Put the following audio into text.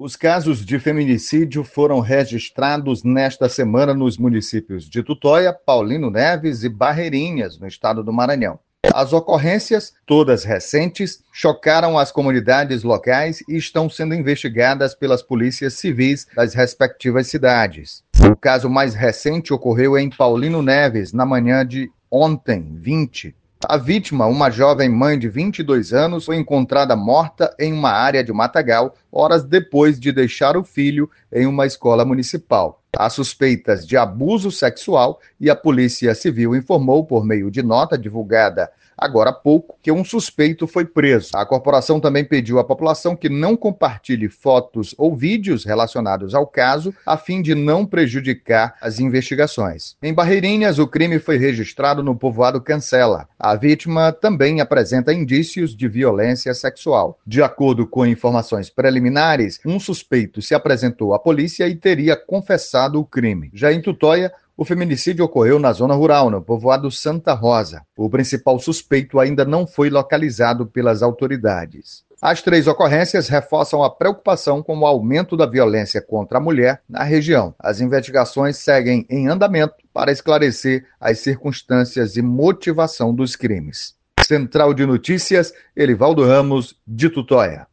Os casos de feminicídio foram registrados nesta semana nos municípios de Tutóia, Paulino Neves e Barreirinhas, no estado do Maranhão. As ocorrências, todas recentes, chocaram as comunidades locais e estão sendo investigadas pelas polícias civis das respectivas cidades. O caso mais recente ocorreu em Paulino Neves, na manhã de ontem, 20. A vítima, uma jovem mãe de 22 anos, foi encontrada morta em uma área de matagal, horas depois de deixar o filho em uma escola municipal. Há suspeitas de abuso sexual e a Polícia Civil informou, por meio de nota divulgada agora há pouco, que um suspeito foi preso. A corporação também pediu à população que não compartilhe fotos ou vídeos relacionados ao caso, a fim de não prejudicar as investigações. Em Barreirinhas, o crime foi registrado no povoado Cancela. A vítima também apresenta indícios de violência sexual. De acordo com informações preliminares, um suspeito se apresentou à polícia e teria confessado o crime. Já em Tutóia, o feminicídio ocorreu na zona rural, no povoado Santa Rosa. O principal suspeito ainda não foi localizado pelas autoridades. As 3 ocorrências reforçam a preocupação com o aumento da violência contra a mulher na região. As investigações seguem em andamento para esclarecer as circunstâncias e motivação dos crimes. Central de Notícias, Elivaldo Ramos, de Tutóia.